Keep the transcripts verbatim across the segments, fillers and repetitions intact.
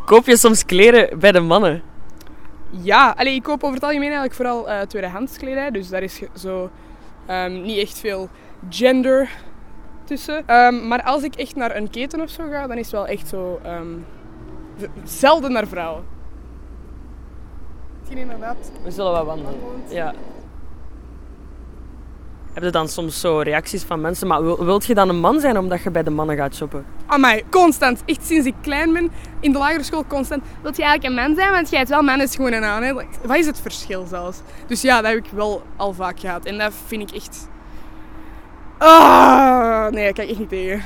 Koop je soms kleren bij de mannen? Ja, allee, ik koop over het algemeen eigenlijk vooral uh, tweedehands kledij. Dus daar is zo um, niet echt veel gender tussen. Um, maar als ik echt naar een keten of zo ga, dan is het wel echt zo... Um, zelden naar vrouwen. Misschien inderdaad. We zullen wel wandelen. Ja. Heb je dan soms zo reacties van mensen? Maar wil, wilt je dan een man zijn omdat je bij de mannen gaat shoppen? Amai, constant. Echt sinds ik klein ben, in de lagere school constant. Wilt je eigenlijk een man zijn? Want jij hebt wel mannenschoenen aan. Hè? Wat is het verschil zelfs? Dus ja, dat heb ik wel al vaak gehad. En dat vind ik echt... Ah, nee, dat kan ik echt niet tegen.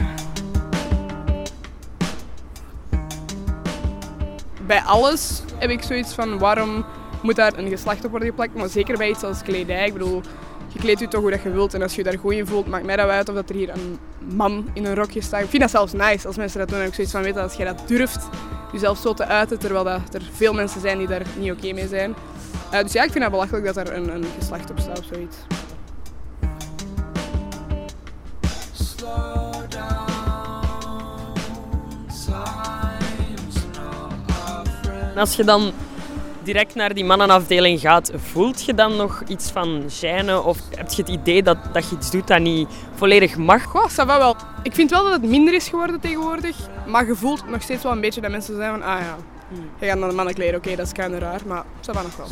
Bij alles heb ik zoiets van, waarom moet daar een geslacht op worden geplakt? Maar zeker bij iets als kledij. Ik bedoel, je kleedt je toch hoe dat je wilt. En als je je daar goed in voelt, maakt mij dat uit of dat er hier een man in een rokje staat. Ik vind dat zelfs nice als mensen dat doen. En ik zoiets van weten, als jij dat durft, jezelf zo te uiten, terwijl dat er veel mensen zijn die daar niet oké okay mee zijn. Uh, dus ja, ik vind het belachelijk dat er een, een geslacht op staat of zoiets. En als je dan direct naar die mannenafdeling gaat, voelt je dan nog iets van gêne? Of heb je het idee dat, dat je iets doet dat niet volledig mag? Goh, ça va wel. Ik vind wel dat het minder is geworden tegenwoordig. Maar je voelt nog steeds wel een beetje dat mensen zeggen van... Ah ja, je gaat naar de mannen kleden. Oké, okay, dat is kind of raar. Maar ça va nog wel.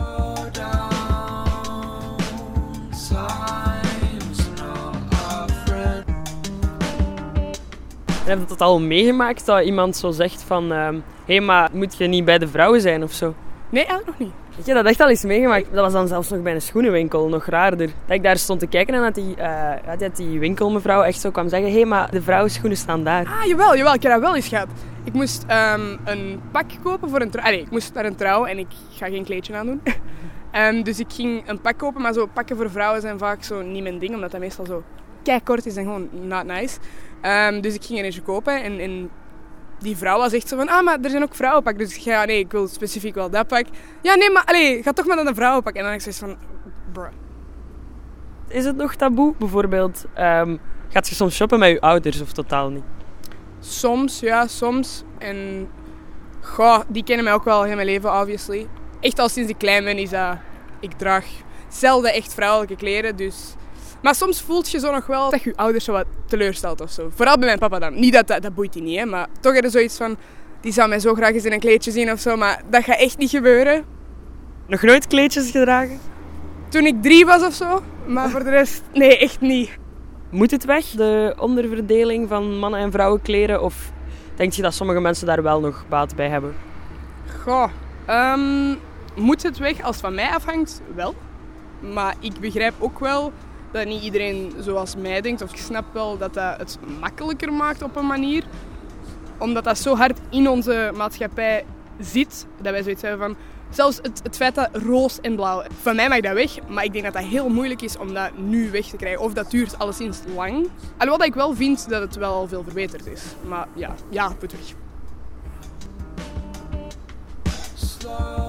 Heb je dat al meegemaakt dat iemand zo zegt van... Hé, uh, hey, maar moet je niet bij de vrouwen zijn of zo? Nee, eigenlijk nog niet. Ik heb dat echt al eens meegemaakt. Dat was dan zelfs nog bij een schoenenwinkel, nog raarder. Dat ik daar stond te kijken en dat die, uh, dat die winkelmevrouw echt zo kwam zeggen... Hé, hey, maar de vrouwenschoenen staan daar. Ah, jawel, jawel. Ik heb dat wel eens gehad. Ik moest um, een pak kopen voor een trouw. Allee, ik moest naar een trouw en ik ga geen kleedje aandoen. um, dus ik ging een pak kopen, maar zo pakken voor vrouwen zijn vaak zo niet mijn ding. Omdat dat meestal zo keikort is en gewoon not nice. Um, dus ik ging er eentje kopen en, en die vrouw was echt zo van, ah, maar er zijn ook vrouwenpak. Dus ik zei, ja, nee, ik wil specifiek wel dat pak. Ja, nee, maar allee, ga toch maar naar een vrouwenpak. En dan heb ik zoiets van, bruh. Is het nog taboe, bijvoorbeeld? Um, gaat je soms shoppen met je ouders of totaal niet? Soms, ja, soms. En, goh, die kennen mij ook wel heel mijn leven, obviously. Echt al sinds ik klein ben is dat, ik draag zelden echt vrouwelijke kleren, dus... Maar soms voelt je zo nog wel dat je je ouders zo wat teleurstelt of zo. Vooral bij mijn papa dan. Niet dat, dat, dat boeit hij niet, hè. Maar toch heb je zoiets van... Die zou mij zo graag eens in een kleedje zien of zo. Maar dat gaat echt niet gebeuren. Nog nooit kleedjes gedragen? Toen ik drie was of zo. Maar voor de rest, nee, echt niet. Moet het weg, de onderverdeling van mannen- en vrouwenkleren? Of denk je dat sommige mensen daar wel nog baat bij hebben? Goh, um, moet het weg als het van mij afhangt? Wel. Maar ik begrijp ook wel... dat niet iedereen zoals mij denkt. Of ik snap wel dat dat het makkelijker maakt op een manier. Omdat dat zo hard in onze maatschappij zit. Dat wij zoiets hebben van... Zelfs het, het feit dat roos en blauw... Van mij mag dat weg. Maar ik denk dat dat heel moeilijk is om dat nu weg te krijgen. Of dat duurt alleszins lang. Alhoewel dat ik wel vind dat het wel al veel verbeterd is. Maar ja, ja, het moet weg.